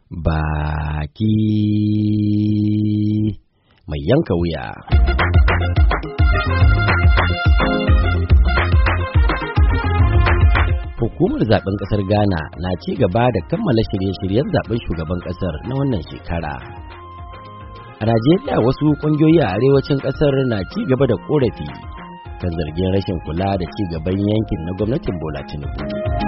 baki mai yanka wuya. Hukumar zaben kasar Ghana na ci gaba da kammala shirye-shiryen zaben shugaban kasar na wannan shekara. A Najeriya wasu kungiyoyi a arewacin kasar na ci gaba da korafi kan zargin rashin kula da ci gaban yankin na gwamnatin Bola Tinubu.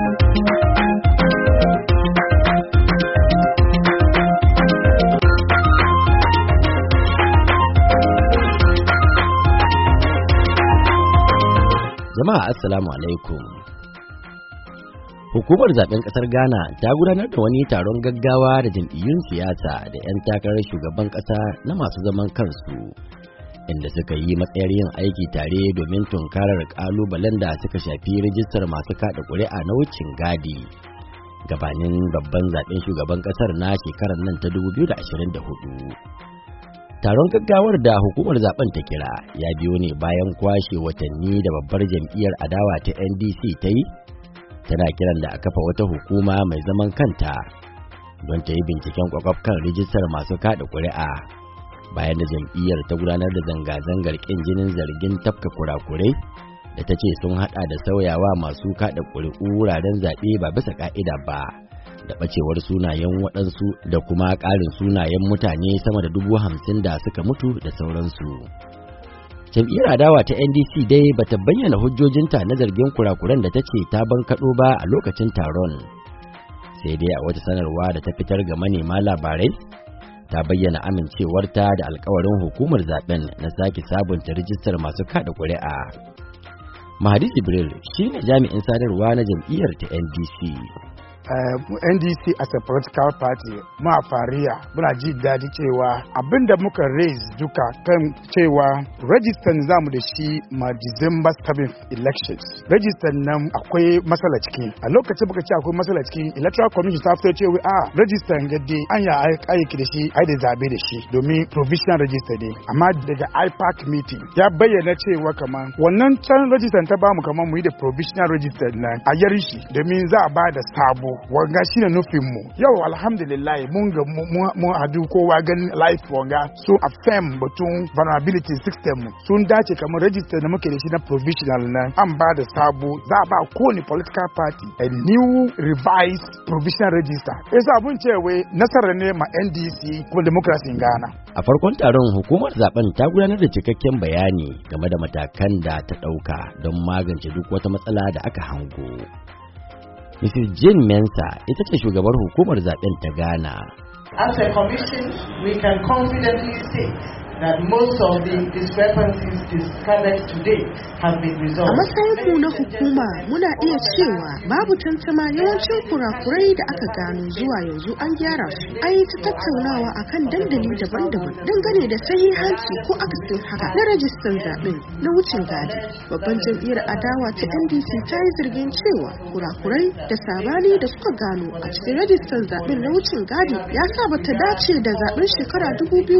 Jama'a assalamu alaikum. Hukumar zaben kasar Ghana ta gudanar da wani taron gaggawa da jam'iyyun siyasa da 'yan takarar shugaban kasa na masu zaman kansu, inda suka yi matsayar yin aiki tare domin tunkarar kalubalen da suka shafi rijistar masu kada ƙuri'a na wucin gadi gabanin babban zaben shugaban kasar na shekarar nan ta 2024. Taron gaggawar da hukumar zaben ta kira ya biyo ne bayan kwashe watanni da babbar jam'iyyar adawa ta NDC ta yi, tana kiran da a kafa wata hukuma mai zaman kanta don ta yi binciken kwakwaf kan rijistar masu kada ƙuri'a, bayan da jam'iyyar ta gudanar da zanga-zangar ƙin jinin zargin tafka kurakurai da ta ce sun hada da sauyawa masu kada ƙuri'u wuraren zaɓe ba bisa ƙa'ida ba, da ɓacewar sunayen waɗansu da kuma ƙarin sunayen mutane sama da 50,000 da suka mutu da sauransu. Jam'iyyar adawa ta NDC dai bata bayyana hujjojinta na zargin kurakuran da ta ce ta bankaɗo ba a lokacin taron, sai dai a wata sanarwa da ta fitar ga manema labarai ta bayyana amincewarta da alkawarin hukumar zaben na sake sabunta rijistar masu kada ƙuri'a. Mahadi Jibril shine jami'in sadarwa na jam'iyyar ta NDC. NDC as a political party muna fariya muna ji daɗi cewa abinda muka raise duka kan cewa register zamu da shi ma December 7th elections. Register nan akwai matsala ciki. A lokacin muka ce akwai matsala ciki, electoral commission ta fito cewa register gade an ya aiki da shi ai da zabe da shi domin provisional register ne. Amma daga IPAC meeting ya bayyana cewa kaman wannan can register ta bamu kaman mu yi da provisional register nan a yari shi domin za a ba da sabo. Wanga shi ne nufinmu yau alhamdulillah mun hadu kowa ganin life wanga sun affirm batun vulnerability system sun dace kamar register da muke da shi na provisional nan an ba da sabo za a ba kowane political party a new revised provisional register. Yasa abun cewa nasarar ne ma NDC kuma democracy in Ghana. A farkon taron hukumar zaben ta gudanar da cikakken bayani game da matakan da ta ɗauka don magance duk wata matsala da aka hango. Mrs. Jane Mensa ita ce shugabar hukumar zaben ta Ghana. As a commission, we can confidently say that most of the discrepancies discovered today have been resolved. A matsayin na hukuma muna iya cewa babu tantama yawancin kurakurai da aka gano zuwa yanzu an gyara su. An yi ta tattaunawa akan dandali daban-daban dangane da sahihanci ko akasin haka na rajistan zaɓen na wucin gadi. Babban jam'iyyar adawa ta NDC ta yi zargin cewa kurakurai da sabani da suka gano a cikin rajistan zaɓen na wucin gadi ya sa bata dace da zaɓen shekara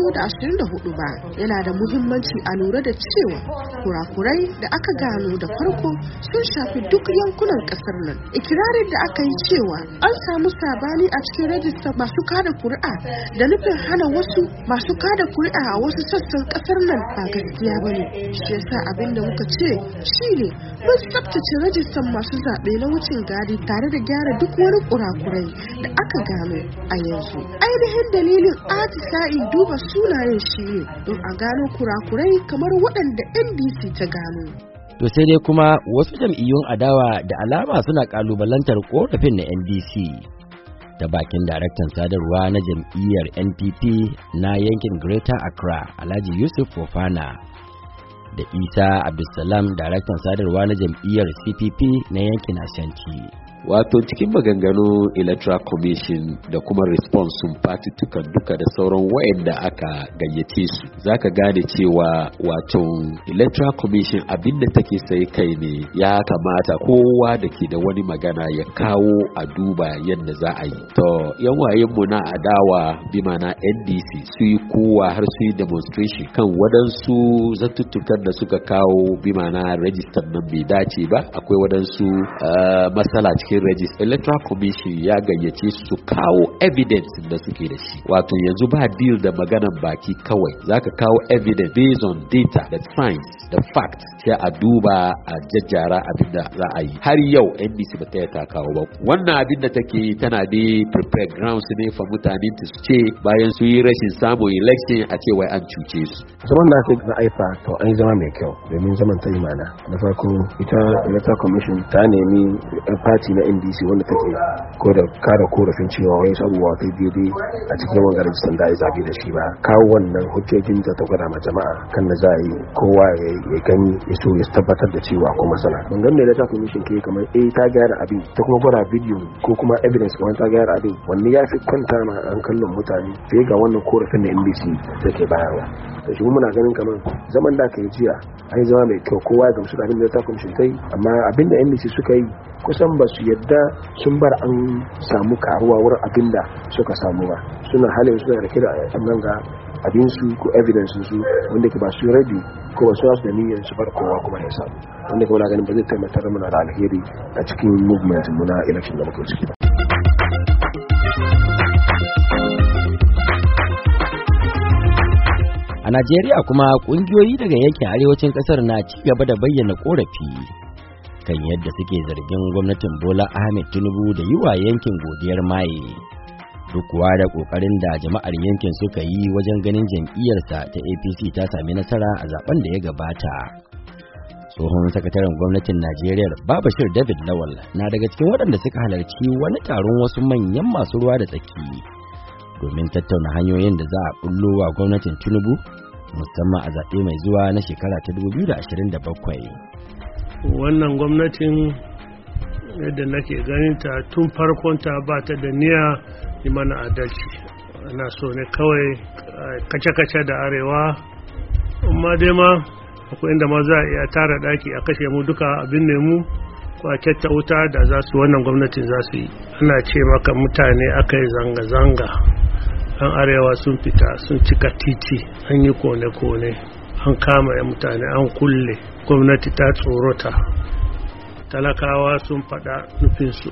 2024 ba. Yana da muhimmanci a lura da cewa kurakurai da aka gano da farko sun shafi duk yankunan kasar nan. Ikirarin da aka yi cewa an samu sabani a cikin rajistar masu kada kuri'a da nufin hana wasu masu kada kuri'a a wasu sassan kasar nan ba gaskiya bane. Shi yasa abin da muka ce shine mun tsaftace rajistar masu zaɓe na wucin gadi tare da gyara duk wani kurakurai da aka gano a yanzu. Ainihin dalilin atisa'i duba sunayen shi ne don a gano kurakurai kamar waɗanda NDC ta gano. To sai dai kuma wasu jam'iyyun adawa da alama suna kalubalantar korafin na NDC. Ta bakin daraktan sadarwa na jam'iyyar NPP na yankin Greater Accra, Alhaji Yusuf Fofana, da Isa Abdulsalam, daraktan sadarwa na jam'iyyar CPP na yankin Ashanti. Wato cikin maganganu electoral commission da kuma response sun fatitukan duka da sauran wayanda aka gayyace su zaka gane cewa wato electoral commission abinda take sai kai ne ya kamata kowa da ke da wani magana ya kawo a duba yadda za a yi. To yan wayen mu na adawa bi mana NDC su yi kowa har su yi demonstration kan wadansu zatuttukan da suka kawo bi mana register nan bai dace ba, akwai wadansu matsala cikin register electoral commission ya gayyace su kawo evidence da suke da shi. Wato yanzu ba deal da maganan baki kawai, zaka kawo evidence based on data da science da fact, sai a duba a jajjara abin da za a yi. Har yau NDC ba ta kawo ba. Wannan abin da take yi tana da prepare grounds ne fa mutane su ce bayan su yi rashin samun election a ce wai an cuce su. Zaman da aka na aifa to an zama mai kyau domin zaman ta yi mana. Na farko ita electoral commission ta nemi party na NDC wanda take ko da kara korafin cewa wai sabuwa ta daidai a cikin wannan rajistan da ya zabi da shi ba. Kawo wannan hujjojin da ta gwada ma jama'a kan da za a yi kowa ya gani ya so ya tabbatar da cewa ko masana. Ban ga me electoral commission ke kamar ta gyara abin ta kuma gwada video ko kuma evidence kamar ta gyara abin wanne ya fi kwanta ma an kallon mutane fiye ga wannan korafin da NBC take bayarwa. Da shi muna ganin kamar zaman da aka yi jiya an yi zama mai kyau, kowa ya gamsu da abin da ta commission ta yi, amma abin da NBC suka yi kusan ba su yadda sun bar an samu karuwa wurin abin da suka samu ba. Suna halin suna rike da annan ga abinsu ko evidence su wanda ke ba su ready ko ba su da niyyar su bar kowa kuma ya samu, wanda kuma na ganin ba zai taimaka mana da alheri a cikin movement mu na election da muke ciki ba. A Najeriya kuma kungiyoyi daga yankin arewacin kasar na ci gaba da bayyana korafi kan yadda suke zargin gwamnatin Bola Ahmed Tinubu da yi wa yankin godiyar maye. Duk kuwa da kokarin da jama'ar yankin suka yi wajen ganin jam'iyyarsa ta APC ta sami nasara a zaben da ya gabata. Tsohon sakataren gwamnatin Najeriya Babashir David Lawal na daga cikin waɗanda suka halarci wani taron wasu manyan masu ruwa da tsaki domin tattauna hanyoyin da za a bullo wa gwamnatin Tinubu musamman a zaɓe mai zuwa na shekara ta 2027. Wannan gwamnatin yadda nake ganin ta tun farkon ta ba ta da niyya yi mana adalci. Ana so ne kawai kace-kace da arewa, amma dai ma akwai inda ma za a iya tara daki a kashe mu duka abin ne mu ko a kyatta wuta da za su wannan gwamnatin za su yi. Ana ce maka mutane aka yi zanga-zanga, an arewa sun fita sun cika titi, an yi kone-kone, an kama ya mutane, an kulle, gwamnati ta tsorota, talakawa sun faɗa nufinsu.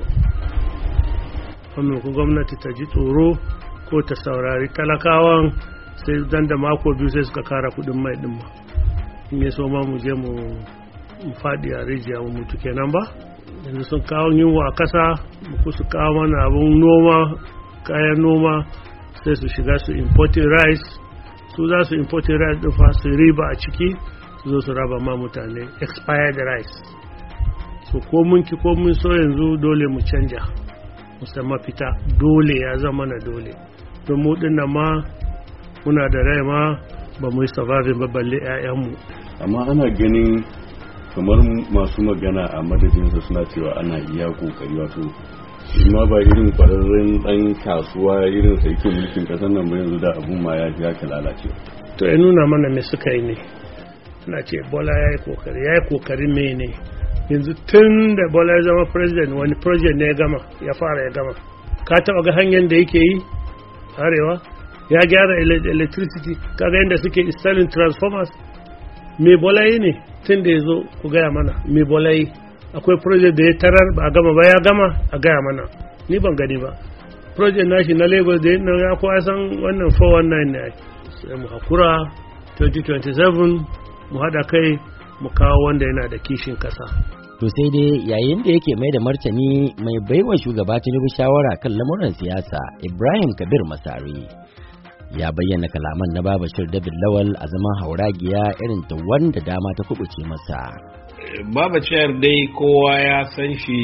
Ku gwamnati ta ji tsoro ko ta saurari talakawan, sai dan da mako biyu sai suka kara kudin mai ɗin ma. In yi so ma mu je mu faɗi a rijiya mu mutu kenan ba. Yanzu sun kawo yunwa a kasa, su kawo mana abin noma, kayan noma, sai su shiga su importing rice, su za su importing rice din fa su riba a ciki, su zo su raba ma mutane expired rice. So ko mun ki ko mun so yanzu dole mu canja, musamman fita dole ya zama na dole, don mu dinnan ma muna da rai ma ba mu yi surviving ba balle 'ya'yanmu. Amma ana ganin kamar masu magana a madadinsa suna cewa ana iya kokari, wato ma ba irin kwararren dan kasuwa irin sa yake mulkin kasar nan ba, yanzu da abun ma ya lalace. To ya nuna mana me suka yi ne. Ana ce Bola ya yi kokari me ne. Yanzu tun da Bola ya zama president wani project ne ya fara ya gama. Ka taba ga hanyar da yake yi arewa? Ya gyara electricity, kaga yadda suke installing transformers. Me Bola yi ne tun da ya zo ku gaya mana me Bola yi. Akwai project da ya tarar ba a gama ba, ya gama a gaya mana, ni ban gani ba. Project nashi na Lagos da ya kowa san wannan 419 ne. Sai mu hakura 2027 mu haɗa kai mu kawo wanda yana da kishin kasa. To sai dai yayin da yake mai da martani mai baiwa shugaba Tinubu shawara kan lamuran siyasa Ibrahim Kabir Masari ya bayyana kalaman na Babashir David Lawal a zaman hauragiya irin ta wanda dama ta kubuce masa. Babashir dai kowa ya san shi,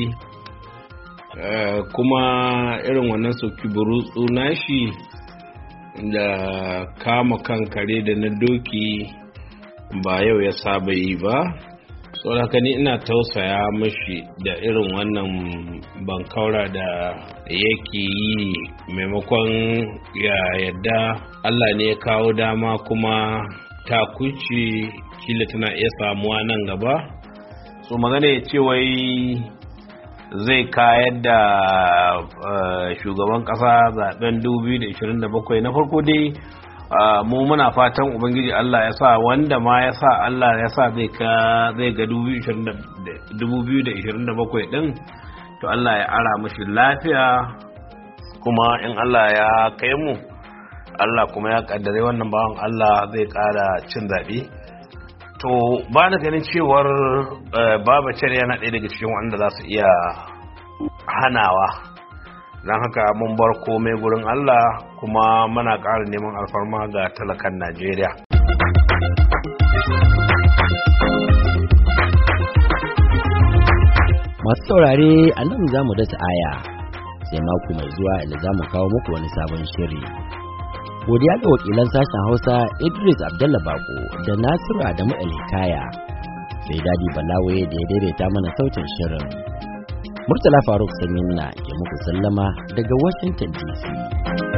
kuma irin wannan sauki burutsu nashi da kama kan kare da na doki ba yau ya saba yi ba. Saboda ni ina tausaya mashi da irin wannan bankaura da yake yi, maimakon ya yadda Allah ne ya kawo dama kuma ta kuce kila tana iya samuwa nan gaba. So magana ya ce wai zai kayar da shugaban kasa zaben 2027 na farko dai mu muna fatan ubangiji Allah ya sa wanda ma ya sa Allah ya sa zai ga 2027 din to Allah ya ara mashi lafiya, kuma in Allah ya kai mu, Allah kuma ya kaddare wannan bawan Allah zai kara cin zaɓe. To ba na ganin cewar Babacir yana ɗaya daga cikin wanda za su iya hanawa, don haka mun bar komai gurin Allah, kuma muna ƙara neman alfarma ga talakan Najeriya. Masu saurare a nan za mu dasa aya sai mako mai zuwa inda za mu kawo muku wani sabon shiri. Godiya ga wakilan sashen Hausa Idris Abdalla Bako da Nasiru Adamu Alhikaya, sai Dadi Balawe da ya daidaita mana sautin shirin. Murtala Faruk Sanyin na ke muku sallama daga Washington DC.